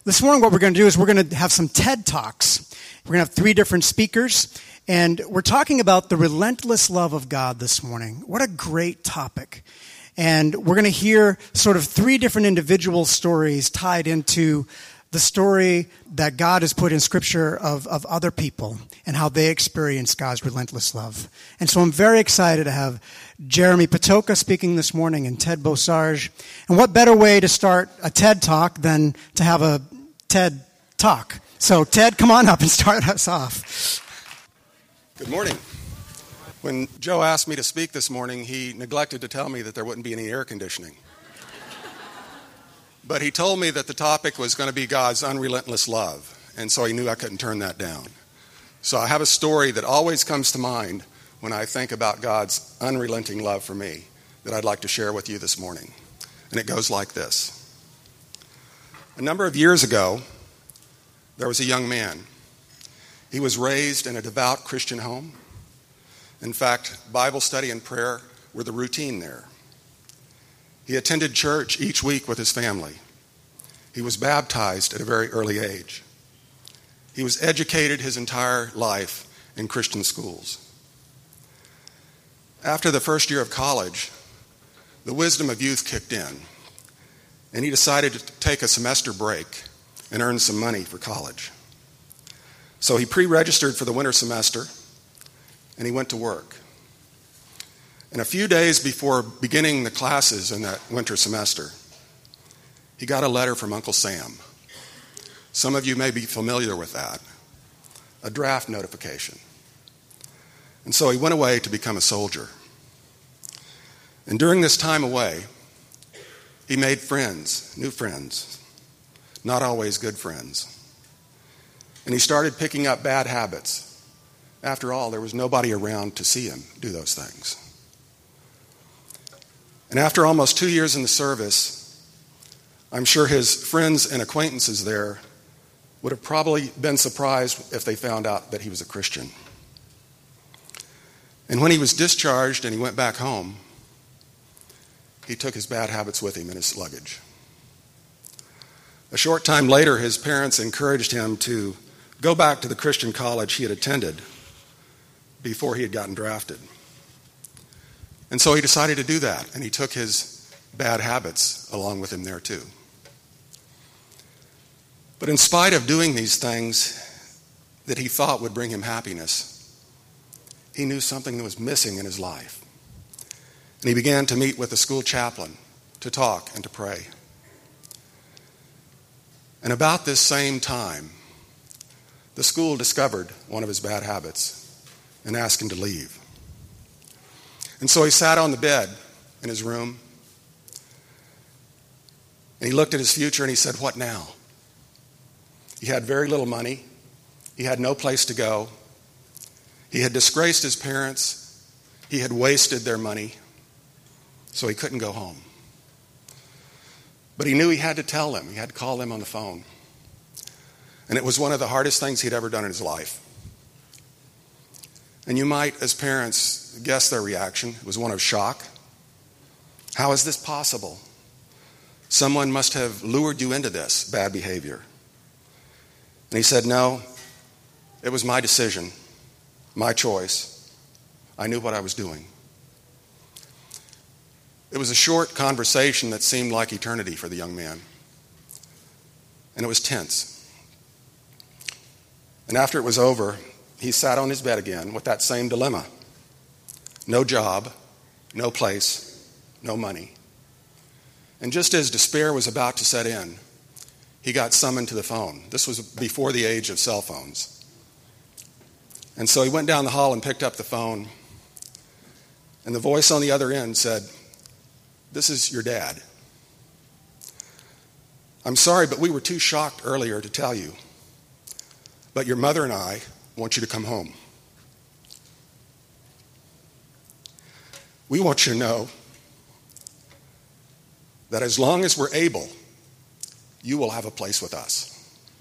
This morning what we're going to do is we're going to have some TED Talks. We're going to have 3 different speakers, and we're talking about the relentless love of God this morning. What a great topic. And we're going to hear sort of 3 different individual stories tied into the story that God has put in Scripture of other people and how they experience God's relentless love. And so I'm very excited to have Jeremy Patoka speaking this morning and Ted Bossarge. And what better way to start a TED Talk than to have a TED Talk? So Ted, come on up and start us off. Good morning. When Joe asked me to speak this morning, he neglected to tell me that there wouldn't be any air conditioning. But he told me that the topic was going to be God's unrelentless love, and so he knew I couldn't turn that down. So I have a story that always comes to mind when I think about God's unrelenting love for me that I'd like to share with you this morning. And it goes like this. A number of years ago, there was a young man. He was raised in a devout Christian home. In fact, Bible study and prayer were the routine there. He attended church each week with his family. He was baptized at a very early age. He was educated his entire life in Christian schools. After the first year of college, the wisdom of youth kicked in, and he decided to take a semester break and earn some money for college. So he pre-registered for the winter semester, and he went to work. And a few days before beginning the classes in that winter semester, he got a letter from Uncle Sam. Some of you may be familiar with that. A draft notification. And so he went away to become a soldier. And during this time away, he made friends, new friends, not always good friends. And he started picking up bad habits. After all, there was nobody around to see him do those things. And after almost 2 years in the service, I'm sure his friends and acquaintances there would have probably been surprised if they found out that he was a Christian. And when he was discharged and he went back home, he took his bad habits with him in his luggage. A short time later, his parents encouraged him to go back to the Christian college he had attended before he had gotten drafted. And so he decided to do that, and he took his bad habits along with him there too. But in spite of doing these things that he thought would bring him happiness, he knew something that was missing in his life. And he began to meet with the school chaplain to talk and to pray. And about this same time, the school discovered one of his bad habits and asked him to leave. And so he sat on the bed in his room, and he looked at his future and he said, "What now?" He had very little money. He had no place to go. He had disgraced his parents. He had wasted their money, so he couldn't go home. But he knew he had to tell them. He had to call them on the phone. And it was one of the hardest things he'd ever done in his life. And you might, as parents, guess their reaction. It was one of shock. How is this possible? Someone must have lured you into this bad behavior. And he said, "No, it was my decision, my choice. I knew what I was doing." It was a short conversation that seemed like eternity for the young man. And it was tense. And after it was over, he sat on his bed again with that same dilemma. No job, no place, no money. And just as despair was about to set in, he got summoned to the phone. This was before the age of cell phones. And so he went down the hall and picked up the phone. And the voice on the other end said, "This is your dad. I'm sorry, but we were too shocked earlier to tell you. But your mother and I want you to come home. We want you to know that as long as we're able, you will have a place with us.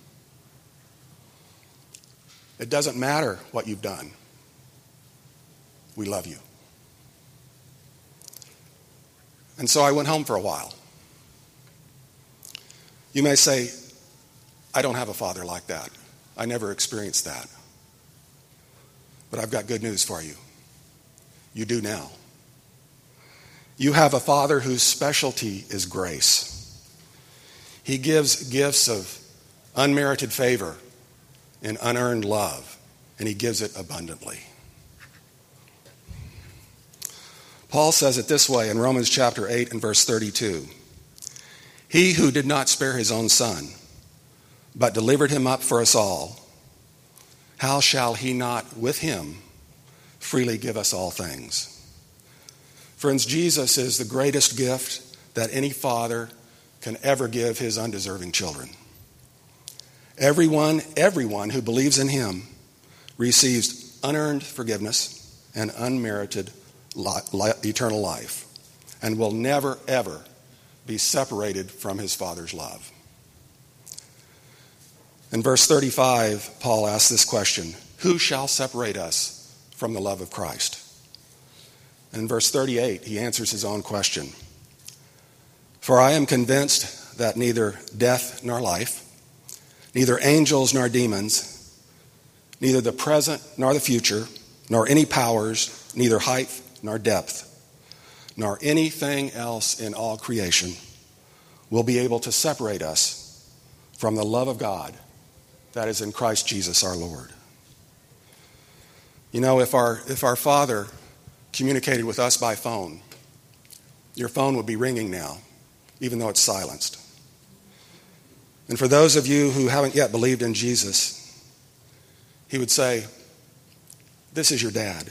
It doesn't matter what you've done. We love you." And so I went home for a while. You may say, I don't have a father like that. I never experienced that. But I've got good news for you. You do now. You have a Father whose specialty is grace. He gives gifts of unmerited favor and unearned love, and he gives it abundantly. Paul says it this way in Romans chapter 8 and verse 32. He who did not spare his own son, but delivered him up for us all, how shall he not with him freely give us all things? Friends, Jesus is the greatest gift that any father can ever give his undeserving children. Everyone who believes in him receives unearned forgiveness and unmerited eternal life, and will never, ever be separated from his Father's love. In verse 35, Paul asks this question, who shall separate us from the love of Christ? And in verse 38, he answers his own question. For I am convinced that neither death nor life, neither angels nor demons, neither the present nor the future, nor any powers, neither height nor depth, nor anything else in all creation will be able to separate us from the love of God that is in Christ Jesus our Lord. You know, if our Father communicated with us by phone, your phone would be ringing now, even though it's silenced. And for those of you who haven't yet believed in Jesus, he would say, this is your dad.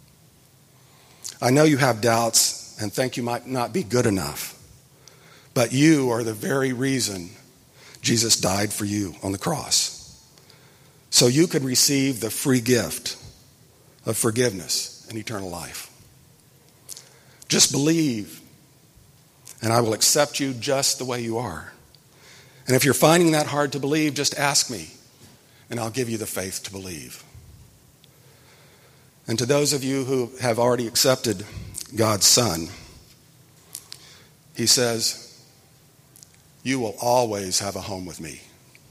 I know you have doubts and think you might not be good enough, but you are the very reason Jesus died for you on the cross. So you could receive the free gift of forgiveness and eternal life. Just believe, and I will accept you just the way you are. And if you're finding that hard to believe, just ask me, and I'll give you the faith to believe. And to those of you who have already accepted God's Son, he says, you will always have a home with me.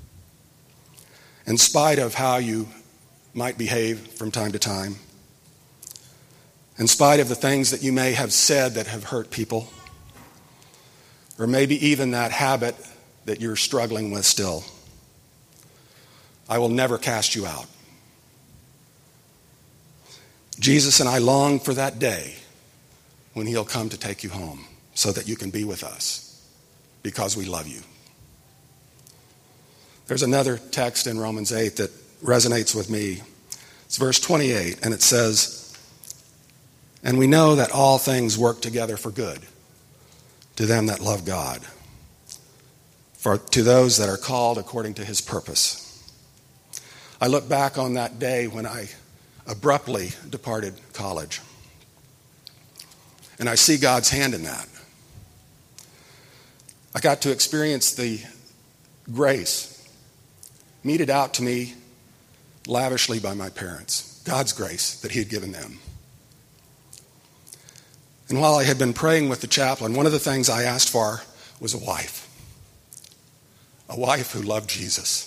In spite of how you might behave from time to time, in spite of the things that you may have said that have hurt people, or maybe even that habit that you're struggling with still, I will never cast you out. Jesus and I long for that day when he'll come to take you home so that you can be with us because we love you. There's another text in Romans 8 that resonates with me. It's verse 28, and it says, and we know that all things work together for good to them that love God, to those that are called according to his purpose. I look back on that day when I abruptly departed college, and I see God's hand in that. I got to experience the grace meted out to me lavishly by my parents, God's grace that he had given them. And while I had been praying with the chaplain, one of the things I asked for was a wife who loved Jesus.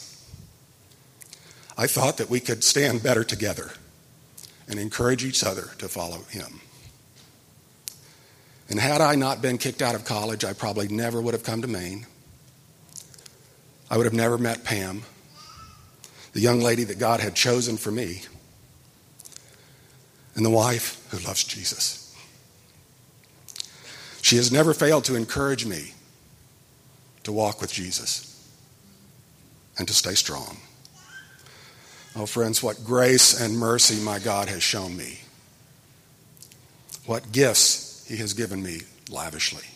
I thought that we could stand better together and encourage each other to follow him. And had I not been kicked out of college, I probably never would have come to Maine. I would have never met Pam, the young lady that God had chosen for me, and the wife who loves Jesus. She has never failed to encourage me to walk with Jesus and to stay strong. Oh, friends, what grace and mercy my God has shown me. What gifts he has given me lavishly.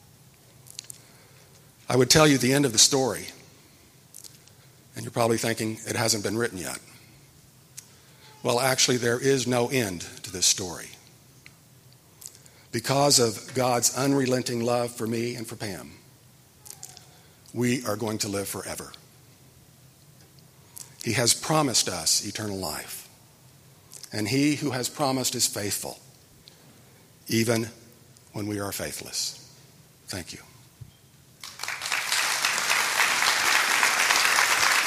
I would tell you the end of the story, and you're probably thinking it hasn't been written yet. Well, actually, there is no end to this story. Because of God's unrelenting love for me and for Pam, we are going to live forever. He has promised us eternal life. And he who has promised is faithful, even when we are faithless. Thank you.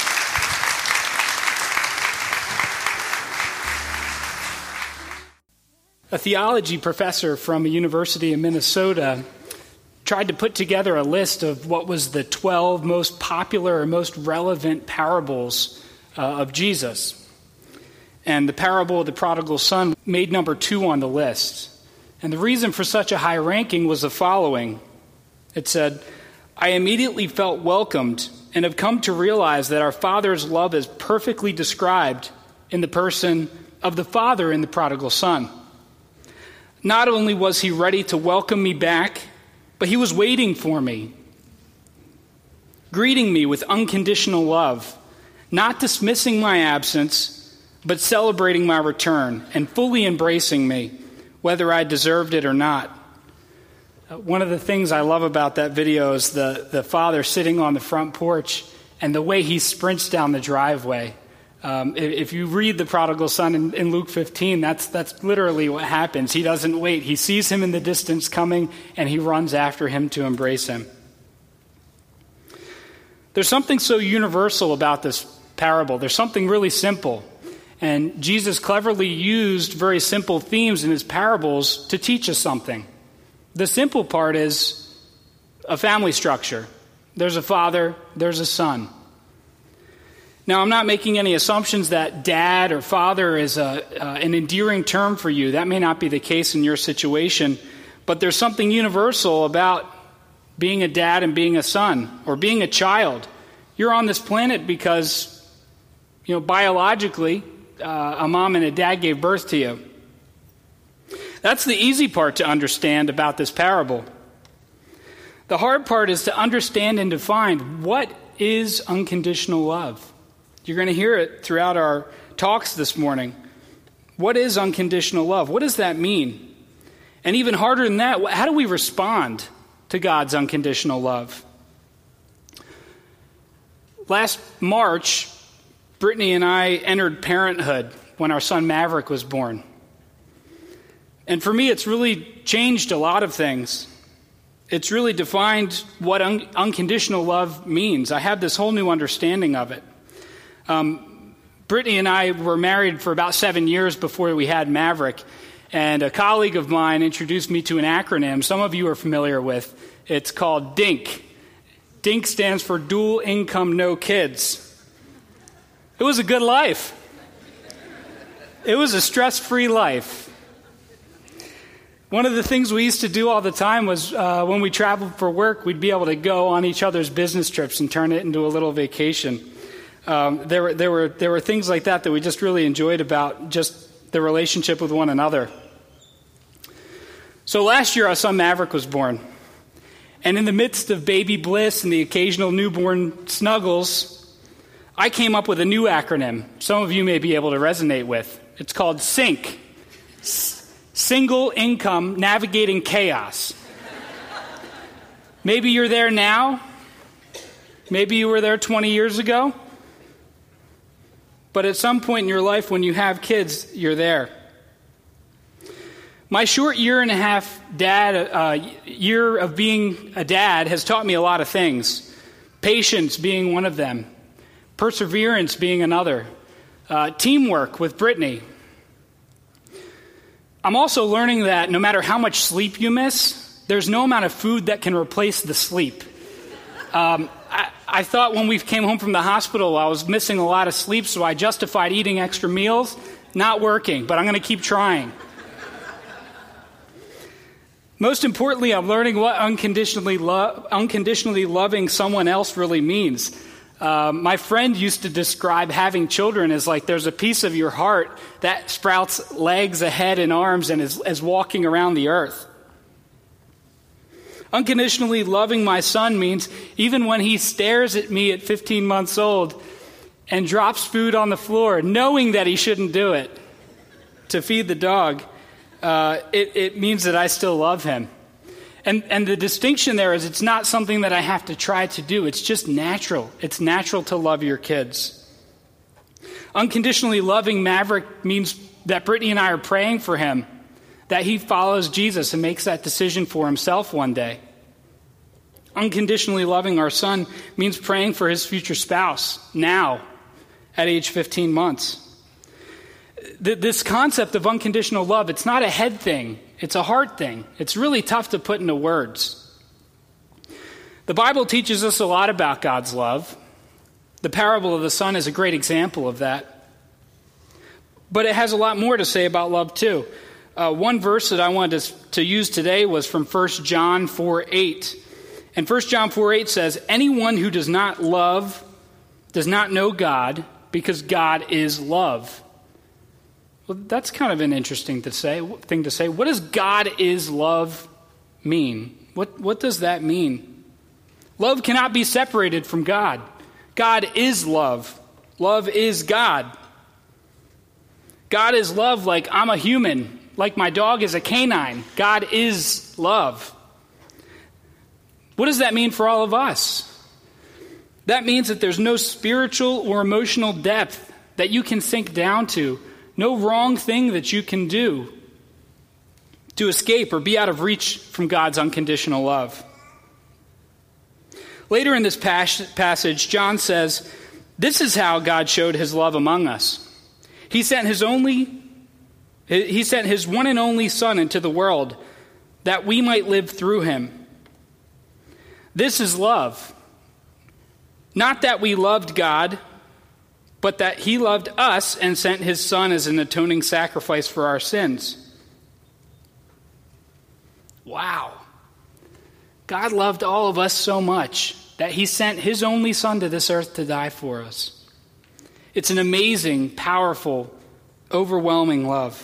A theology professor from a university in Minnesota tried to put together a list of what was the 12 most popular or most relevant parables of Jesus. And the parable of the prodigal son made number 2 on the list. And the reason for such a high ranking was the following. It said, "I immediately felt welcomed and have come to realize that our Father's love is perfectly described in the person of the Father in the prodigal son. Not only was he ready to welcome me back, but he was waiting for me, greeting me with unconditional love, not dismissing my absence, but celebrating my return and fully embracing me, whether I deserved it or not." One of the things I love about that video is the father sitting on the front porch and the way he sprints down the driveway. If you read the prodigal son in Luke 15, that's literally what happens. He doesn't wait. He sees him in the distance coming, and he runs after him to embrace him. There's something so universal about this parable. There's something really simple. And Jesus cleverly used very simple themes in his parables to teach us something. The simple part is a family structure. There's a father, there's a son. Now, I'm not making any assumptions that dad or father is an endearing term for you. That may not be the case in your situation, but there's something universal about being a dad and being a son, or being a child. You're on this planet because, biologically, a mom and a dad gave birth to you. That's the easy part to understand about this parable. The hard part is to understand and define what is unconditional love. You're going to hear it throughout our talks this morning. What is unconditional love? What does that mean? And even harder than that, how do we respond to God's unconditional love? Last March, Brittany and I entered parenthood when our son Maverick was born. And for me, it's really changed a lot of things. It's really defined what unconditional love means. I have this whole new understanding of it. Brittany and I were married for about 7 years before we had Maverick, and a colleague of mine introduced me to an acronym some of you are familiar with. It's called DINK. DINK stands for Dual Income No Kids. It was a good life. It was a stress-free life. One of the things we used to do all the time was when we traveled for work, we'd be able to go on each other's business trips and turn it into a little vacation. There were things like that we just really enjoyed about just the relationship with one another. So last year, our son Maverick was born. And in the midst of baby bliss and the occasional newborn snuggles, I came up with a new acronym some of you may be able to resonate with. It's called SINK. Single Income Navigating Chaos. Maybe you're there now. Maybe you were there 20 years ago. But at some point in your life when you have kids, you're there. My short year and a half year of being a dad has taught me a lot of things. Patience being one of them. Perseverance being another. Teamwork with Brittany. I'm also learning that no matter how much sleep you miss, there's no amount of food that can replace the sleep. I thought when we came home from the hospital I was missing a lot of sleep, so I justified eating extra meals. Not working, but I'm going to keep trying. Most importantly, I'm learning what unconditionally loving someone else really means. My friend used to describe having children as like there's a piece of your heart that sprouts legs, a head, and arms and is walking around the earth. Unconditionally loving my son means even when he stares at me at 15 months old and drops food on the floor, knowing that he shouldn't do it to feed the dog, it means that I still love him. And the distinction there is it's not something that I have to try to do. It's just natural. It's natural to love your kids. Unconditionally loving Maverick means that Brittany and I are praying for him, that he follows Jesus and makes that decision for himself one day. Unconditionally loving our son means praying for his future spouse now at age 15 months. This concept of unconditional love, it's not a head thing. It's a heart thing. It's really tough to put into words. The Bible teaches us a lot about God's love. The parable of the son is a great example of that. But it has a lot more to say about love too. One verse that I wanted to use today was from 1 John 4:8. And 1 John 4:8 says, "Anyone who does not love does not know God, because God is love." Well, that's kind of an interesting thing to say. What does God is love mean? What does that mean? Love cannot be separated from God. God is love. Love is God. God is love like I'm a human, like my dog is a canine. God is love. What does that mean for all of us? That means that there's no spiritual or emotional depth that you can sink down to, no wrong thing that you can do to escape or be out of reach from God's unconditional love. Later in this passage, John says, "This is how God showed his love among us. He sent his one and only Son into the world that we might live through him. This is love. Not that we loved God, but that he loved us and sent his Son as an atoning sacrifice for our sins." Wow. God loved all of us so much that he sent his only Son to this earth to die for us. It's an amazing, powerful, overwhelming love.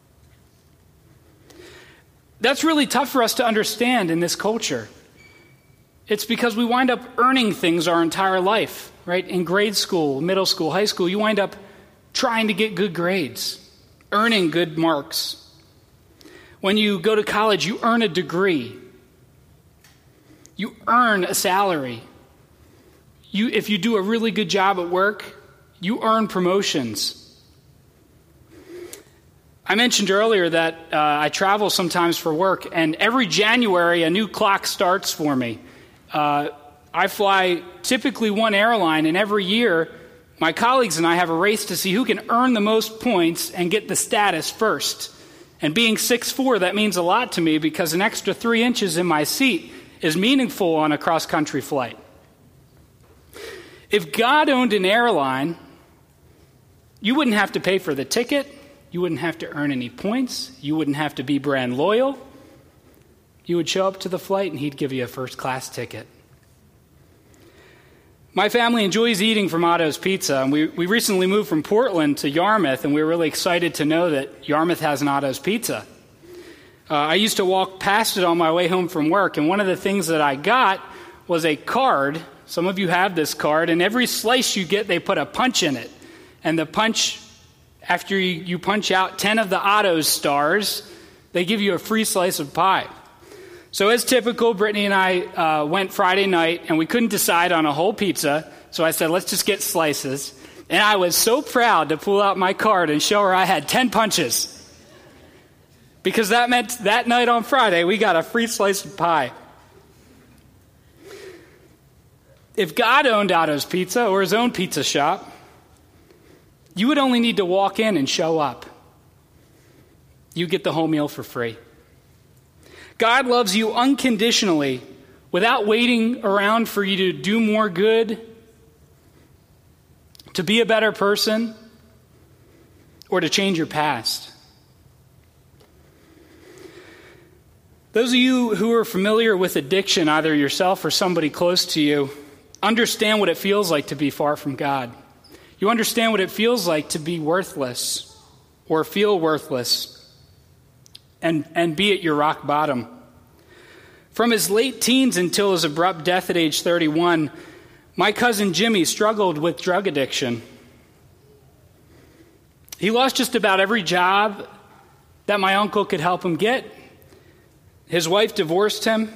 That's really tough for us to understand in this culture. It's because we wind up earning things our entire life, right? In grade school, middle school, high school, you wind up trying to get good grades, earning good marks. When you go to college, you earn a degree. You earn a salary. If you do a really good job at work, you earn promotions. I mentioned earlier that I travel sometimes for work, and every January a new clock starts for me. I fly typically one airline, and every year my colleagues and I have a race to see who can earn the most points and get the status first. And being 6'4", that means a lot to me because an extra 3 inches in my seat is meaningful on a cross-country flight. If God owned an airline, you wouldn't have to pay for the ticket. You wouldn't have to earn any points. You wouldn't have to be brand loyal. You would show up to the flight and he'd give you a first-class ticket. My family enjoys eating from Otto's Pizza, and we recently moved from Portland to Yarmouth, and we were really excited to know that Yarmouth has an Otto's Pizza. I used to walk past it on my way home from work, and one of the things that I got was a card. Some of you have this card, and every slice you get, they put a punch in it. And the punch, after you punch out 10 of the Otto's stars, they give you a free slice of pie. So as typical, Brittany and I went Friday night, and we couldn't decide on a whole pizza, so I said, let's just get slices. And I was so proud to pull out my card and show her I had 10 punches. Because that meant that night on Friday, we got a free slice of pie. If God owned Otto's Pizza or his own pizza shop, you would only need to walk in and show up. You get the whole meal for free. God loves you unconditionally without waiting around for you to do more good, to be a better person, or to change your past. Those of you who are familiar with addiction, either yourself or somebody close to you, understand what it feels like to be far from God. You understand what it feels like to be worthless or feel worthless and be at your rock bottom. From his late teens until his abrupt death at age 31, my cousin Jimmy struggled with drug addiction. He lost just about every job that my uncle could help him get. His wife divorced him,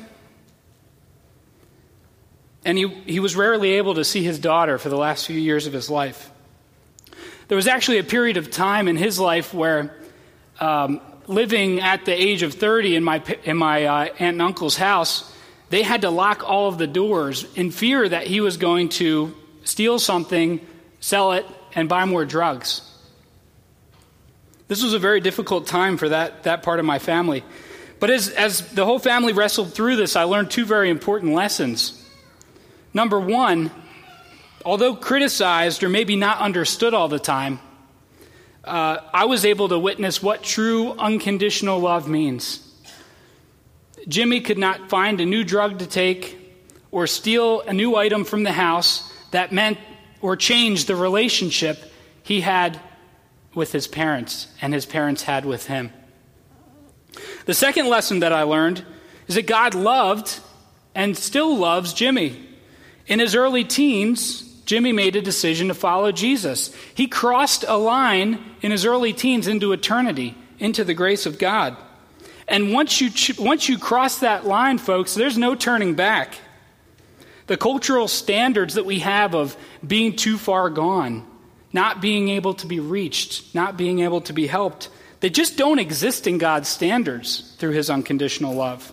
and he was rarely able to see his daughter for the last few years of his life. There was actually a period of time in his life where living at the age of 30 in my aunt and uncle's house, they had to lock all of the doors in fear that he was going to steal something, sell it, and buy more drugs. This was a very difficult time for that part of my family. But as the whole family wrestled through this, I learned two very important lessons. Number one, although criticized or maybe not understood all the time, I was able to witness what true unconditional love means. Jimmy could not find a new drug to take or steal a new item from the house that meant or changed the relationship he had with his parents and his parents had with him. The second lesson that I learned is that God loved and still loves Jimmy. In his early teens, Jimmy made a decision to follow Jesus. He crossed a line in his early teens into eternity, into the grace of God. And once you cross that line, folks, there's no turning back. The cultural standards that we have of being too far gone, not being able to be reached, not being able to be helped, they just don't exist in God's standards through his unconditional love.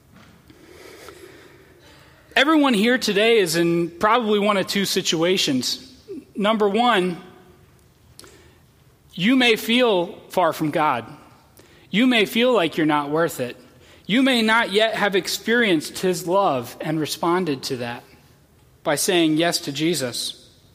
Everyone here today is in probably one of two situations. Number one, you may feel far from God. You may feel like you're not worth it. You may not yet have experienced his love and responded to that by saying yes to Jesus.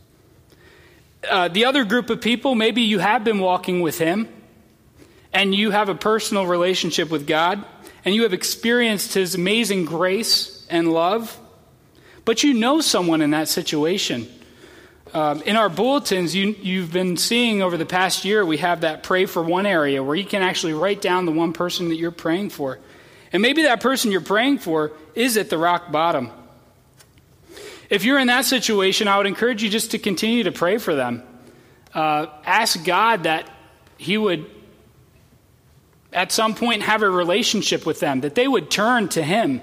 The other group of people, maybe you have been walking with him and you have a personal relationship with God and you have experienced his amazing grace and love, but you know someone in that situation. In our bulletins, you've been seeing over the past year, we have that pray for one area where you can actually write down the one person that you're praying for. And maybe that person you're praying for is at the rock bottom. If you're in that situation, I would encourage you just to continue to pray for them. Ask God that he would, at some point, have a relationship with them, that they would turn to him.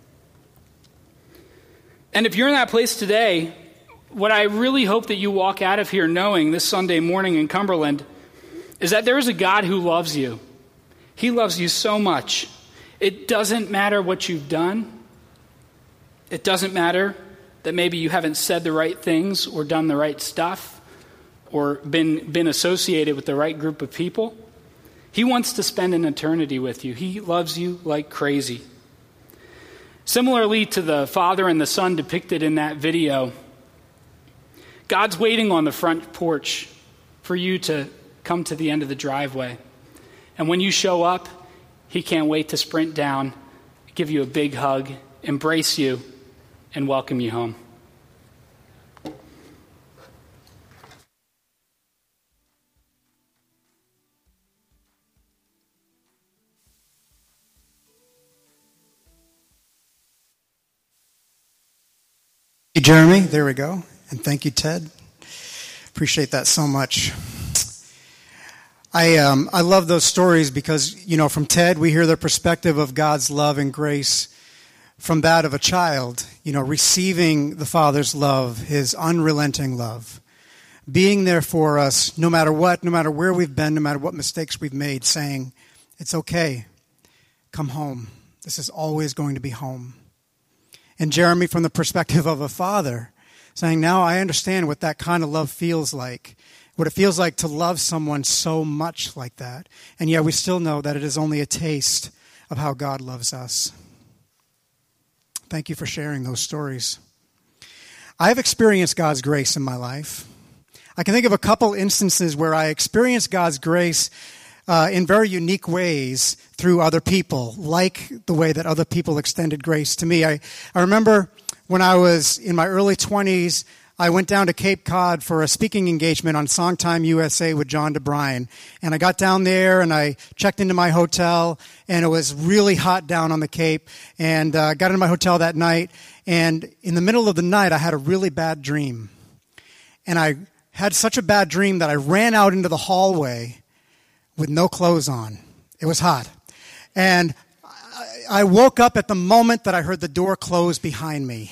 And if you're in that place today, what I really hope that you walk out of here knowing this Sunday morning in Cumberland is that there is a God who loves you. He loves you so much. It doesn't matter what you've done. It doesn't matter that maybe you haven't said the right things or done the right stuff or been associated with the right group of people. He wants to spend an eternity with you. He loves you like crazy. Similarly to the Father and the Son depicted in that video, God's waiting on the front porch for you to come to the end of the driveway. And when you show up, he can't wait to sprint down, give you a big hug, embrace you, and welcome you home. Thank you, Jeremy. There we go. And thank you, Ted. Appreciate that so much. I love those stories because, from Ted, we hear the perspective of God's love and grace from that of a child, receiving the Father's love, his unrelenting love, being there for us no matter what, no matter where we've been, no matter what mistakes we've made, saying, it's okay, come home. This is always going to be home. And Jeremy, from the perspective of a father, saying, now I understand what that kind of love feels like, what it feels like to love someone so much like that. And yet we still know that it is only a taste of how God loves us. Thank you for sharing those stories. I've experienced God's grace in my life. I can think of a couple instances where I experienced God's grace in very unique ways through other people, like the way that other people extended grace to me. I remember when I was in my early 20s, I went down to Cape Cod for a speaking engagement on Songtime USA with John DeBryan. And I got down there and I checked into my hotel, and it was really hot down on the Cape. And got into my hotel that night, and in the middle of the night, I had a really bad dream. And I had such a bad dream that I ran out into the hallway with no clothes on. It was hot. And I woke up at the moment that I heard the door close behind me,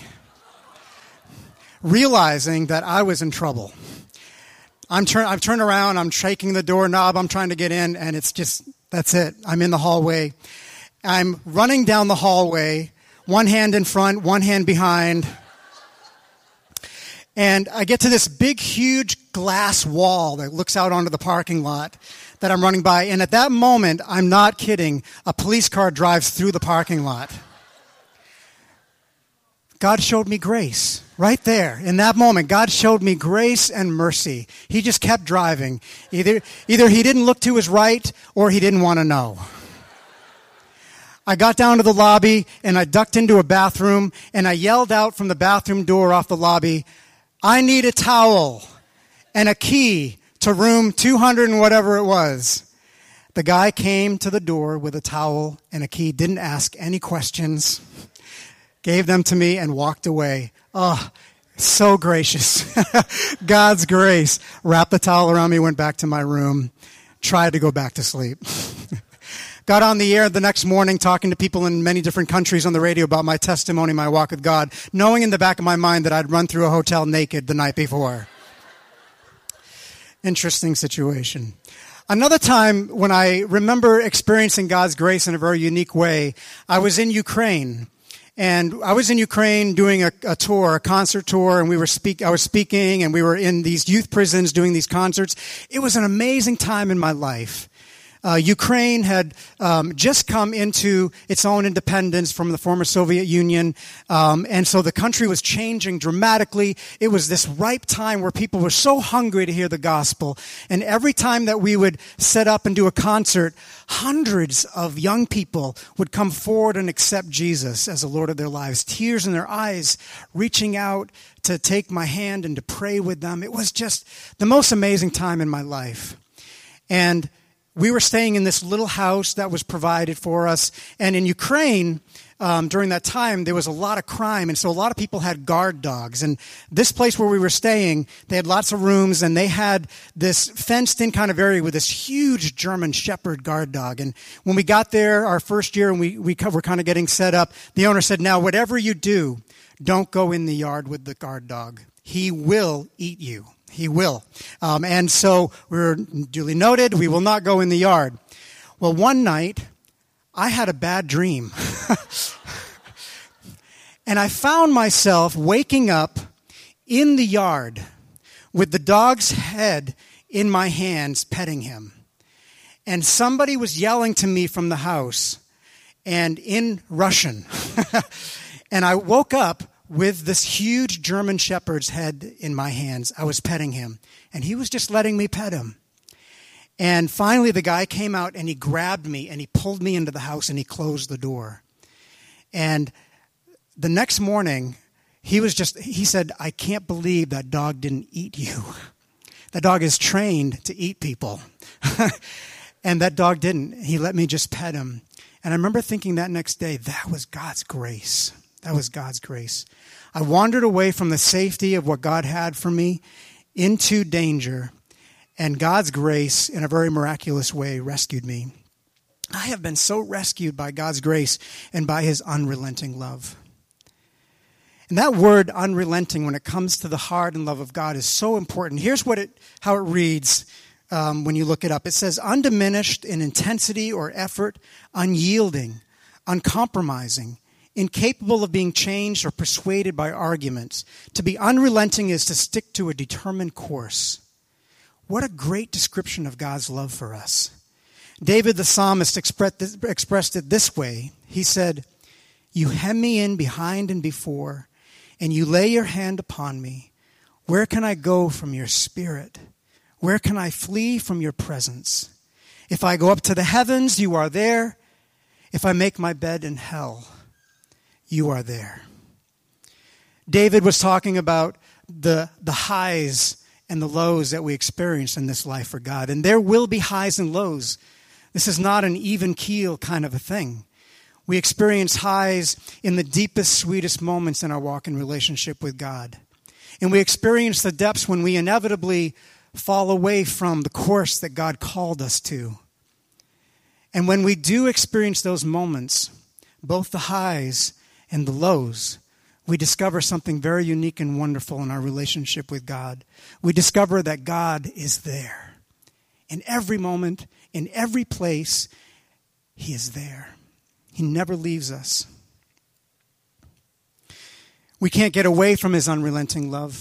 realizing that I was in trouble. I've turned around, I'm shaking the doorknob, I'm trying to get in, and it's just, that's it. I'm in the hallway. I'm running down the hallway, one hand in front, one hand behind. And I get to this big, huge glass wall that looks out onto the parking lot that I'm running by. And at that moment, I'm not kidding, a police car drives through the parking lot. God showed me grace right there. In that moment, God showed me grace and mercy. He just kept driving. Either he didn't look to his right or he didn't want to know. I got down to the lobby and I ducked into a bathroom and I yelled out from the bathroom door off the lobby, "I need a towel and a key to room 200 and whatever it was." The guy came to the door with a towel and a key, didn't ask any questions, gave them to me and walked away. Oh, so gracious. God's grace. Wrapped the towel around me, went back to my room, tried to go back to sleep. Got on the air the next morning talking to people in many different countries on the radio about my testimony, my walk with God, knowing in the back of my mind that I'd run through a hotel naked the night before. Interesting situation. Another time when I remember experiencing God's grace in a very unique way, I was in Ukraine. And I was in Ukraine doing a tour, a concert tour, and I was speaking, and we were in these youth prisons doing these concerts. It was an amazing time in my life. Ukraine had just come into its own independence from the former Soviet Union, and so the country was changing dramatically. It was this ripe time where people were so hungry to hear the gospel, and every time that we would set up and do a concert, hundreds of young people would come forward and accept Jesus as the Lord of their lives, tears in their eyes, reaching out to take my hand and to pray with them. It was just the most amazing time in my life. And we were staying in this little house that was provided for us. And in Ukraine, during that time, there was a lot of crime. And so a lot of people had guard dogs. And this place where we were staying, they had lots of rooms. And they had this fenced-in kind of area with this huge German Shepherd guard dog. And when we got there our first year and we were kind of getting set up, the owner said, "Now, whatever you do, don't go in the yard with the guard dog. He will eat you. He will." And so we were duly noted, we will not go in the yard. Well, one night, I had a bad dream. And I found myself waking up in the yard with the dog's head in my hands, petting him. And somebody was yelling to me from the house, and in Russian. And I woke up with this huge German Shepherd's head in my hands. I was petting him, and he was just letting me pet him. And finally, the guy came out, and he grabbed me, and he pulled me into the house, and he closed the door. And the next morning, he said, "I can't believe that dog didn't eat you. That dog is trained to eat people." And that dog didn't. He let me just pet him. And I remember thinking that next day, that was God's grace. That was God's grace. I wandered away from the safety of what God had for me into danger, and God's grace, in a very miraculous way, rescued me. I have been so rescued by God's grace and by his unrelenting love. And that word, unrelenting, when it comes to the heart and love of God, is so important. Here's how it reads when you look it up. It says, undiminished in intensity or effort, unyielding, uncompromising, incapable of being changed or persuaded by arguments. To be unrelenting is to stick to a determined course. What a great description of God's love for us. David the psalmist expressed it this way. He said, "You hem me in behind and before, and you lay your hand upon me. Where can I go from your spirit? Where can I flee from your presence? If I go up to the heavens, you are there. If I make my bed in hell, you are there." David was talking about the highs and the lows that we experience in this life for God. And there will be highs and lows. This is not an even keel kind of a thing. We experience highs in the deepest, sweetest moments in our walk in relationship with God. And we experience the depths when we inevitably fall away from the course that God called us to. And when we do experience those moments, both the highs and the lows, we discover something very unique and wonderful in our relationship with God. We discover that God is there. In every moment, in every place, he is there. He never leaves us. We can't get away from his unrelenting love.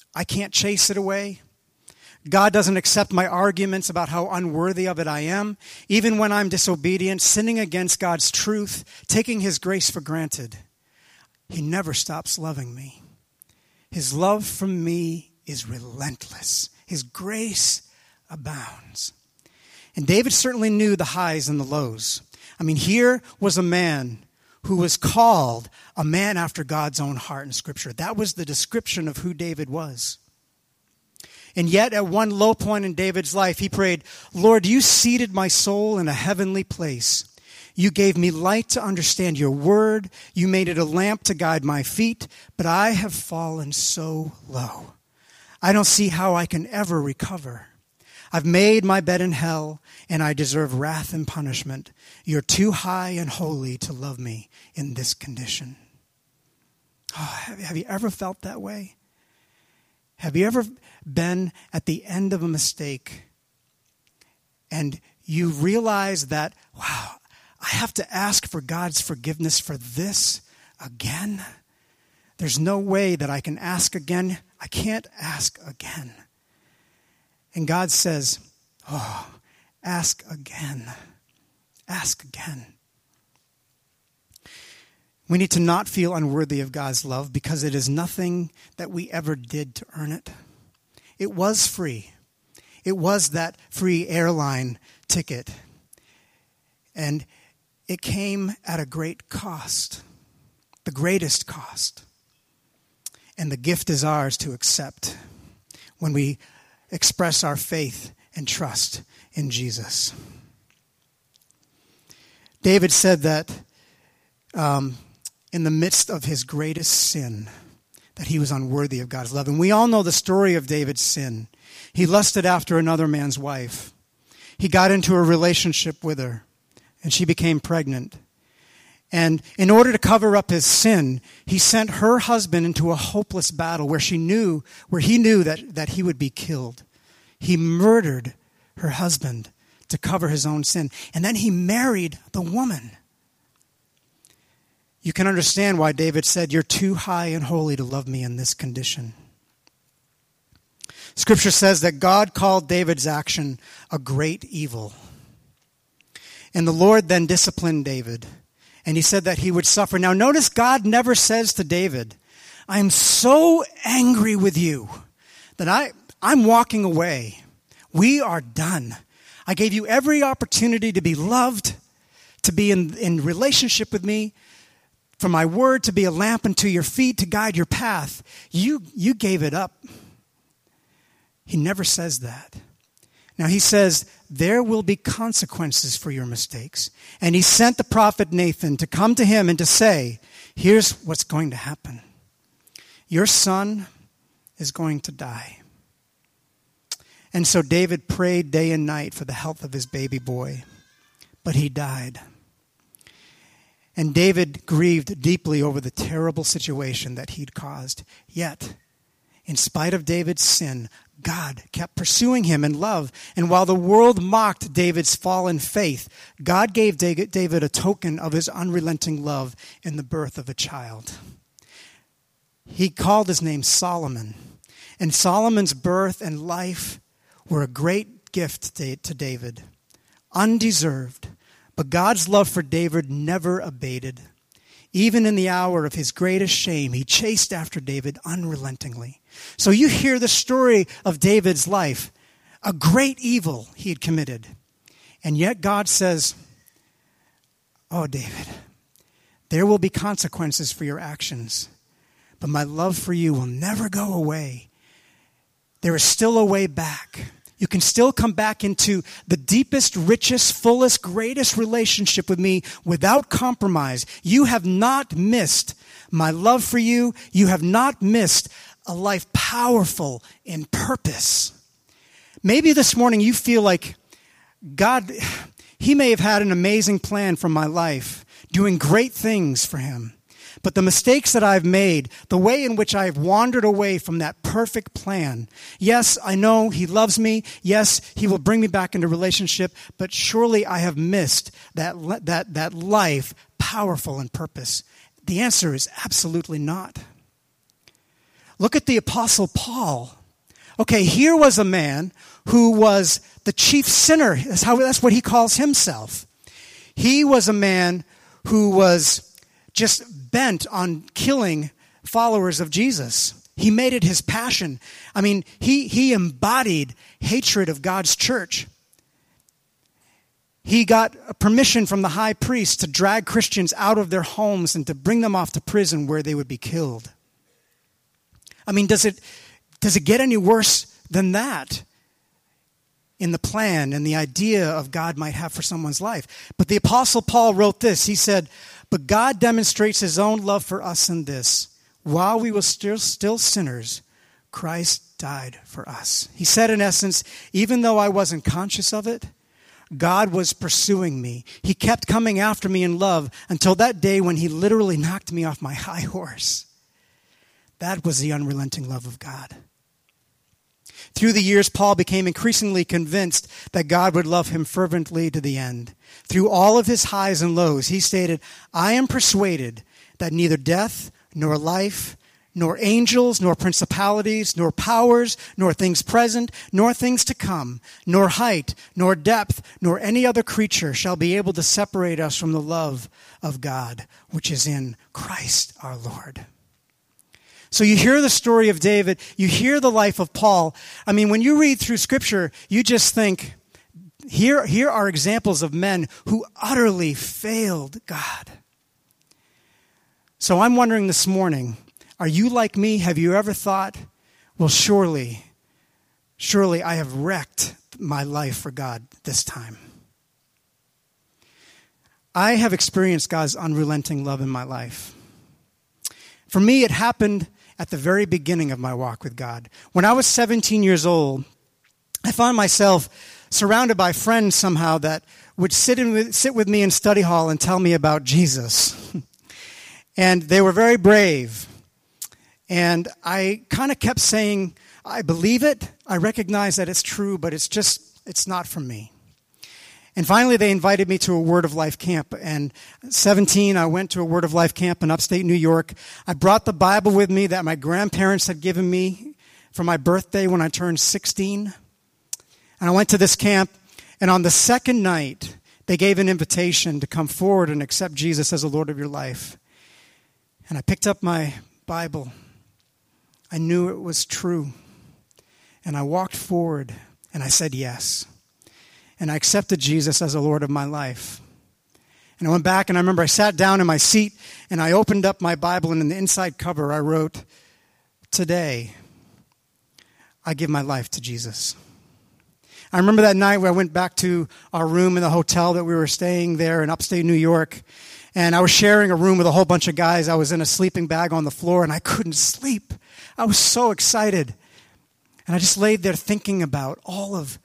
I can't chase it away. God doesn't accept my arguments about how unworthy of it I am, even when I'm disobedient, sinning against God's truth, taking his grace for granted. He never stops loving me. His love for me is relentless. His grace abounds. And David certainly knew the highs and the lows. I mean, here was a man who was called a man after God's own heart in Scripture. That was the description of who David was. And yet, at one low point in David's life, he prayed, Lord, you seated my soul in a heavenly place. You gave me light to understand your word. You made it a lamp to guide my feet. But I have fallen so low. I don't see how I can ever recover. I've made my bed in hell, and I deserve wrath and punishment. You're too high and holy to love me in this condition. Oh, have you ever felt that way? Have you ever been at the end of a mistake and you realize that, wow, I have to ask for God's forgiveness for this again? There's no way that I can ask again. I can't ask again. And God says, oh, ask again. Ask again. We need to not feel unworthy of God's love because it is nothing that we ever did to earn it. It was free. It was that free airline ticket. And it came at a great cost, the greatest cost. And the gift is ours to accept when we express our faith and trust in Jesus. David said that in the midst of his greatest sin, that he was unworthy of God's love. And we all know the story of David's sin. He lusted after another man's wife. He got into a relationship with her, and she became pregnant. And in order to cover up his sin, he sent her husband into a hopeless battle where he knew that he would be killed. He murdered her husband to cover his own sin. And then he married the woman. You can understand why David said, you're too high and holy to love me in this condition. Scripture says that God called David's action a great evil. And the Lord then disciplined David. And he said that he would suffer. Now notice God never says to David, I am so angry with you that I'm walking away. We are done. I gave you every opportunity to be loved, to be in relationship with me, for my word to be a lamp unto your feet, to guide your path. You gave it up. He never says that. Now he says, there will be consequences for your mistakes. And he sent the prophet Nathan to come to him and to say, here's what's going to happen. Your son is going to die. And so David prayed day and night for the health of his baby boy, but he died. And David grieved deeply over the terrible situation that he'd caused. Yet, in spite of David's sin, God kept pursuing him in love. And while the world mocked David's fallen faith, God gave David a token of his unrelenting love in the birth of a child. He called his name Solomon. And Solomon's birth and life were a great gift to David, undeserved. But God's love for David never abated. Even in the hour of his greatest shame, he chased after David unrelentingly. So you hear the story of David's life, a great evil he had committed. And yet God says, oh, David, there will be consequences for your actions, but my love for you will never go away. There is still a way back. You can still come back into the deepest, richest, fullest, greatest relationship with me without compromise. You have not missed my love for you. You have not missed a life powerful in purpose. Maybe this morning you feel like God, he may have had an amazing plan for my life, doing great things for him. But the mistakes that I've made, the way in which I've wandered away from that perfect plan, yes, I know he loves me. Yes, he will bring me back into relationship. But surely I have missed that life powerful in purpose. The answer is absolutely not. Look at the Apostle Paul. Okay, here was a man who was the chief sinner. That's what he calls himself. He was a man who was just bent on killing followers of Jesus. He made it his passion. I mean, he embodied hatred of God's church. He got permission from the high priest to drag Christians out of their homes and to bring them off to prison where they would be killed. I mean, does it get any worse than that in the plan and the idea of God might have for someone's life? But the Apostle Paul wrote this. He said, "But God demonstrates his own love for us in this. While we were still sinners, Christ died for us." He said, in essence, even though I wasn't conscious of it, God was pursuing me. He kept coming after me in love until that day when he literally knocked me off my high horse. That was the unrelenting love of God. Through the years, Paul became increasingly convinced that God would love him fervently to the end. Through all of his highs and lows, he stated, "I am persuaded that neither death nor life, nor angels, nor principalities, nor powers, nor things present, nor things to come, nor height, nor depth, nor any other creature shall be able to separate us from the love of God, which is in Christ our Lord." So you hear the story of David, you hear the life of Paul. I mean, when you read through Scripture, you just think, here are examples of men who utterly failed God. So I'm wondering this morning, are you like me? Have you ever thought, well, surely I have wrecked my life for God this time? I have experienced God's unrelenting love in my life. For me, it happened at the very beginning of my walk with God. When I was 17 years old, I found myself surrounded by friends somehow that would sit with me in study hall and tell me about Jesus. And they were very brave. And I kind of kept saying, I believe it. I recognize that it's true, but it's not for me. And finally, they invited me to a Word of Life camp. And at 17, I went to a Word of Life camp in upstate New York. I brought the Bible with me that my grandparents had given me for my birthday when I turned 16. And I went to this camp. And on the second night, they gave an invitation to come forward and accept Jesus as the Lord of your life. And I picked up my Bible. I knew it was true. And I walked forward and I said yes. And I accepted Jesus as the Lord of my life. And I went back and I remember I sat down in my seat and I opened up my Bible and in the inside cover I wrote, "Today, I give my life to Jesus." I remember that night when I went back to our room in the hotel that we were staying there in upstate New York. And I was sharing a room with a whole bunch of guys. I was in a sleeping bag on the floor and I couldn't sleep. I was so excited. And I just laid there thinking about all of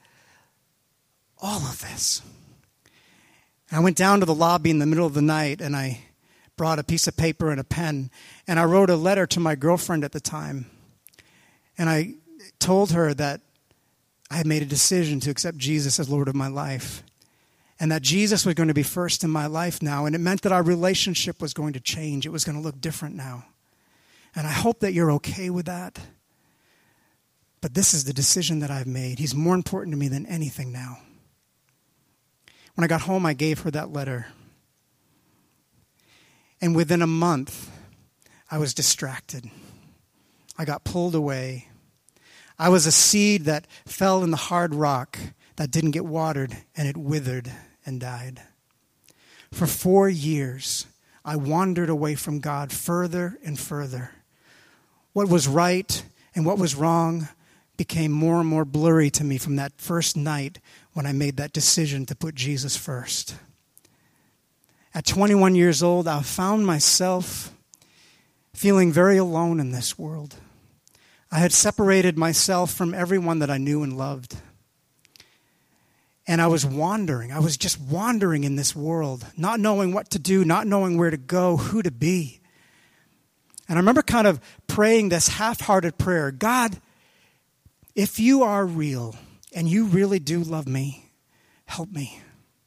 this. And I went down to the lobby in the middle of the night and I brought a piece of paper and a pen. And I wrote a letter to my girlfriend at the time. And I told her that I had made a decision to accept Jesus as Lord of my life. And that Jesus was going to be first in my life now. And it meant that our relationship was going to change. It was going to look different now. And I hope that you're okay with that. But this is the decision that I've made. He's more important to me than anything now. When I got home, I gave her that letter. And within a month, I was distracted. I got pulled away. I was a seed that fell in the hard rock that didn't get watered, and it withered and died. For 4 years, I wandered away from God further and further. What was right and what was wrong became more and more blurry to me from that first night when I made that decision to put Jesus first. At 21 years old, I found myself feeling very alone in this world. I had separated myself from everyone that I knew and loved. And I was wandering. I was just wandering in this world, not knowing what to do, not knowing where to go, who to be. And I remember kind of praying this half-hearted prayer, God, if you are real and you really do love me, help me.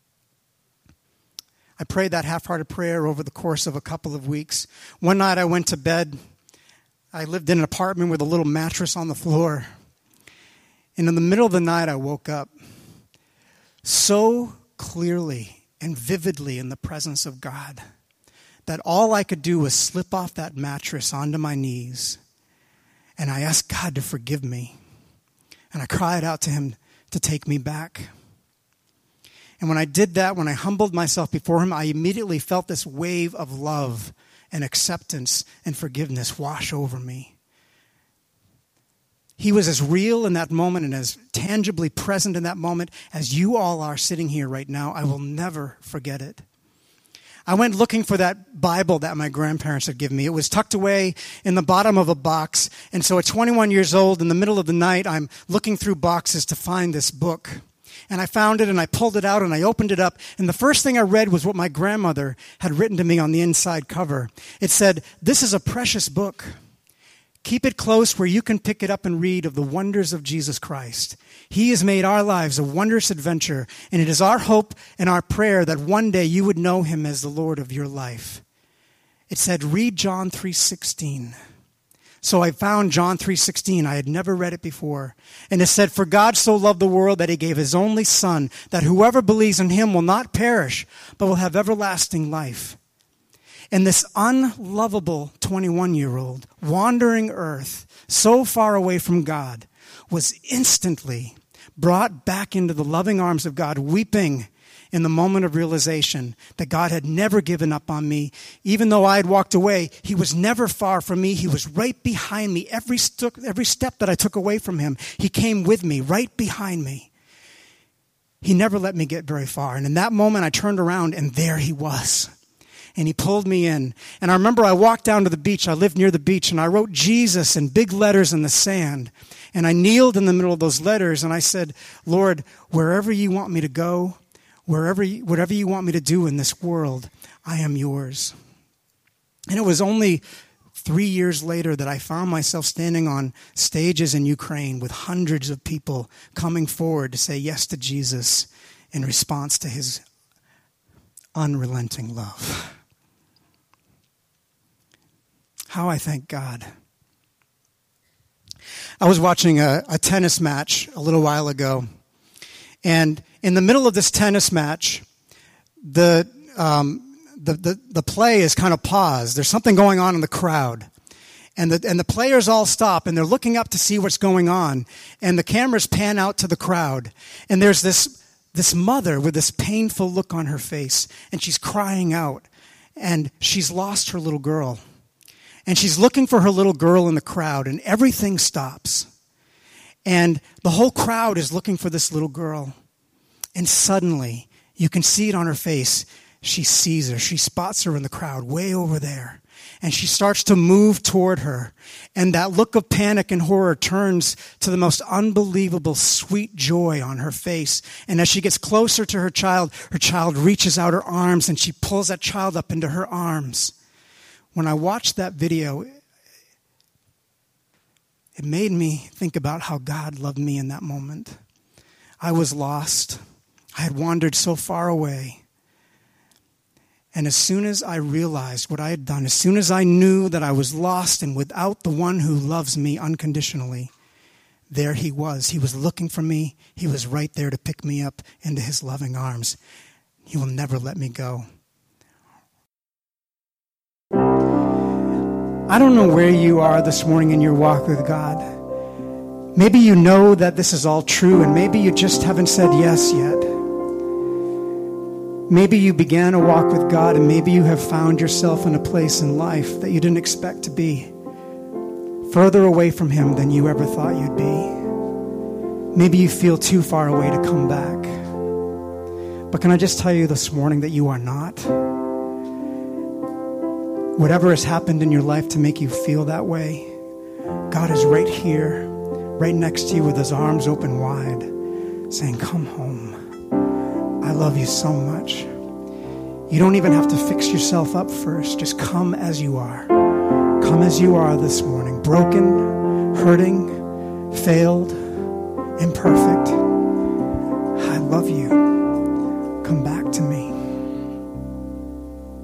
I prayed that half-hearted prayer over the course of a couple of weeks. One night I went to bed. I lived in an apartment with a little mattress on the floor. And in the middle of the night, I woke up so clearly and vividly in the presence of God that all I could do was slip off that mattress onto my knees. And I asked God to forgive me. And I cried out to him to take me back. And when I did that, when I humbled myself before him, I immediately felt this wave of love and acceptance and forgiveness wash over me. He was as real in that moment and as tangibly present in that moment as you all are sitting here right now. I will never forget it. I went looking for that Bible that my grandparents had given me. It was tucked away in the bottom of a box. And so at 21 years old, in the middle of the night, I'm looking through boxes to find this book. And I found it, and I pulled it out, and I opened it up. And the first thing I read was what my grandmother had written to me on the inside cover. It said, "This is a precious book. Keep it close where you can pick it up and read of the wonders of Jesus Christ. He has made our lives a wondrous adventure, and it is our hope and our prayer that one day you would know him as the Lord of your life." It said, "Read John 3:16. So I found John 3:16. I had never read it before. And it said, "For God so loved the world that he gave his only Son, that whoever believes in him will not perish, but will have everlasting life." And this unlovable 21-year-old wandering earth, so far away from God, was instantly brought back into the loving arms of God, weeping in the moment of realization that God had never given up on me. Even though I had walked away, he was never far from me. He was right behind me. Every step that I took away from him, he came with me, right behind me. He never let me get very far. And in that moment, I turned around, and there he was. And he pulled me in. And I remember I walked down to the beach. I lived near the beach, and I wrote Jesus in big letters in the sand. And I kneeled in the middle of those letters, and I said, "Lord, wherever you want me to go, whatever you want me to do in this world, I am yours." And it was only 3 years later that I found myself standing on stages in Ukraine with hundreds of people coming forward to say yes to Jesus in response to his unrelenting love. How I thank God. I was watching a tennis match a little while ago, and in the middle of this tennis match, the play is kind of paused. There's something going on in the crowd, and the players all stop, and they're looking up to see what's going on, and the cameras pan out to the crowd, and there's this mother with this painful look on her face, and she's crying out, and she's lost her little girl. And she's looking for her little girl in the crowd, and everything stops. And the whole crowd is looking for this little girl. And suddenly, you can see it on her face. She sees her. She spots her in the crowd way over there. And she starts to move toward her. And that look of panic and horror turns to the most unbelievable sweet joy on her face. And as she gets closer to her child reaches out her arms, and she pulls that child up into her arms. When I watched that video, it made me think about how God loved me in that moment. I was lost. I had wandered so far away. And as soon as I realized what I had done, as soon as I knew that I was lost and without the one who loves me unconditionally, there he was. He was looking for me. He was right there to pick me up into his loving arms. He will never let me go. I don't know where you are this morning in your walk with God. Maybe you know that this is all true, and maybe you just haven't said yes yet. Maybe you began a walk with God, and maybe you have found yourself in a place in life that you didn't expect to be, further away from him than you ever thought you'd be. Maybe you feel too far away to come back. But can I just tell you this morning that you are not? Whatever has happened in your life to make you feel that way, God is right here, right next to you with his arms open wide, saying, "Come home. I love you so much." You don't even have to fix yourself up first. Just come as you are. Come as you are this morning, broken, hurting, failed, imperfect. I love you.